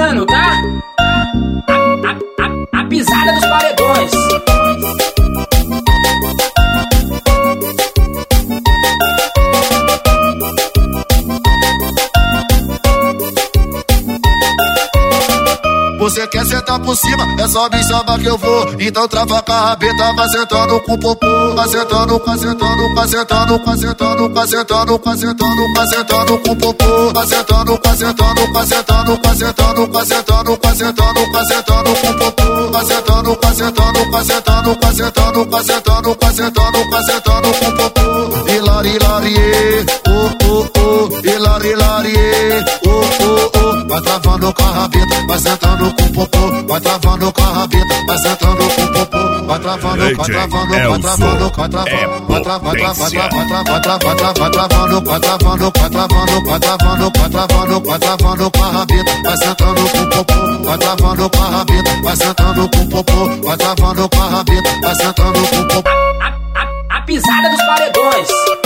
começando, tá? A pisada dos paredões. Você quer sentar por cima, é só me chamar que eu vou. Então trava com a rabeta, vai sentando com o popô. Vai sentando, vai sentando, vai sentando, vai sentando, vai sentando, vai sentando, vai sentando com o popô. Vai sentando, vai sentando, vai sentando, vai sentando, vai sentando, vai sentando, vai sentando com o popô. Vai sentando, vai sentando, vai sentando, vai sentando, vai sentando, vai sentando, vai sentando com o popô. Hilari, hilarie, hilari, hilarie, vai travando com a rabeta, vai sentando com o popô, vai travando com a rabeta, vai sentando com o popô, vai travando, vai travando, vai travando, vai travando, vai travando, vai travando, vai travando, vai travando, vai travando, vai travando, vai travando com a rabeta, vai sentando com o popô, vai travando com a rabeta, vai sentando com o popô, vai travando com a rabeta, vai sentando com o popô. A pisada dos paredões.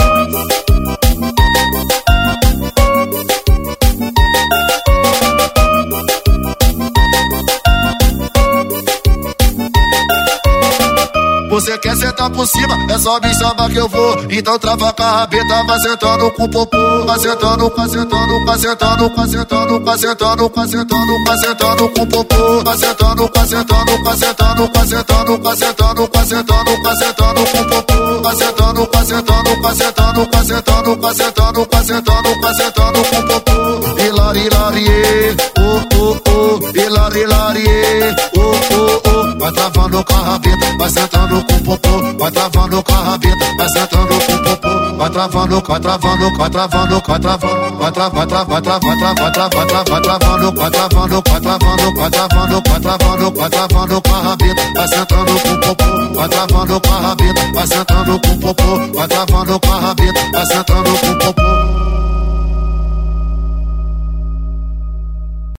Você quer sentar por cima, é só me chamar que eu vou. Então trava com a rabeta, vai sentando com o popô. Vai sentando, vai sentando, vai sentando, vai sentando, vai sentando, vai sentando, vai sentando com o popô. Vai sentando, vai sentando, vai sentando, vai sentando, vai sentando, vai sentando, vai sentando com o popô. Vai sentando, vai sentando, vai sentando, vai sentando, vai sentando, vai sentando, vai sentando com o popô. Hilari, hilarie, hilari, hilarie, vai travando com a rabeta, vai sentando com o popô, vai travando com a rabeta, vai sentando com o popô, vai travando, vai travando, vai travando, vai travando, vai travando, vai travando, vai travando, vai travando, vai travando, vai travando, vai travando, vai travando com a rabeta, vai sentando com o popô, vai travando com a rabeta, vai sentando com o popô, vai travando com a rabeta, vai sentando com o popô.